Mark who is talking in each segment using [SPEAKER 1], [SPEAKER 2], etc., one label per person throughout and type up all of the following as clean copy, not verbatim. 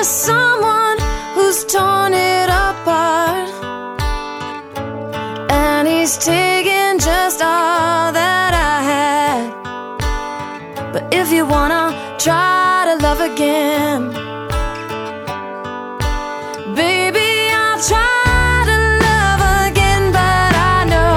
[SPEAKER 1] to someone who's torn it apart, and he's taken just all that I had. But if you wanna try to love again, baby, I'll try to love again. But I know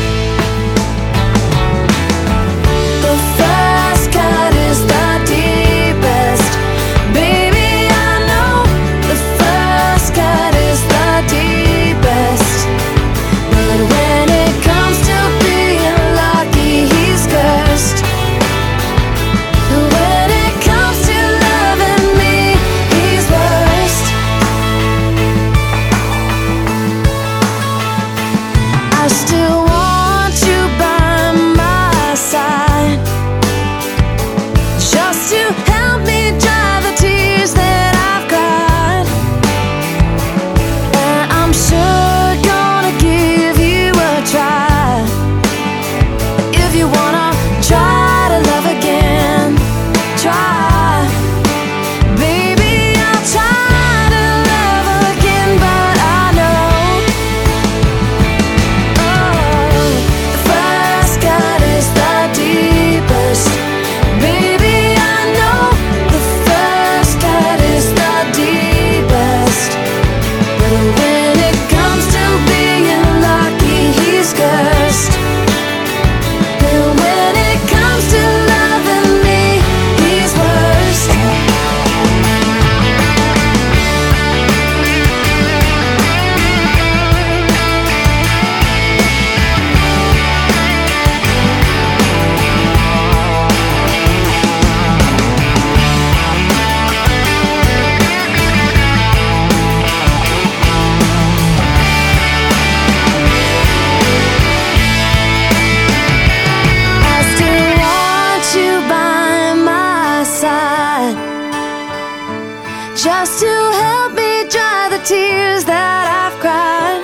[SPEAKER 1] the first cut is the deepest. Baby, I know the first cut is the deepest. But when it comes to being lucky, he's cursed. When it comes to loving me, he's worst. I still want you by my side, just to help me dry the tears that I've cried. And I'm sure gonna give you a try. If you wanna try to love again, try. Baby, I'll try to love again. But I know, oh, the first cut is the deepest. Baby, I know the first cut is the deepest. But when it comes to being lucky, he's cursed. And when it comes to loving me, he's worst. I still want you by my side, just to help me dry the tears that I've cried.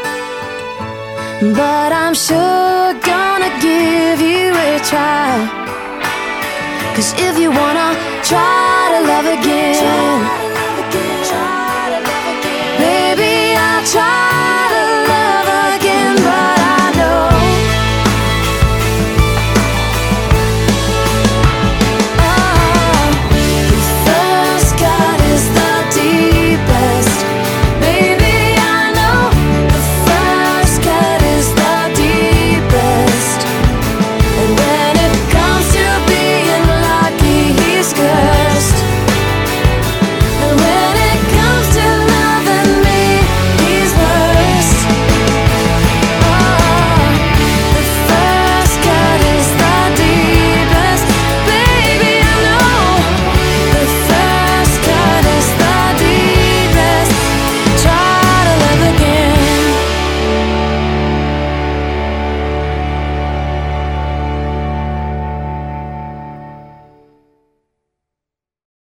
[SPEAKER 1] But I'm sure gonna give you a try. 'Cause if you wanna try to love again,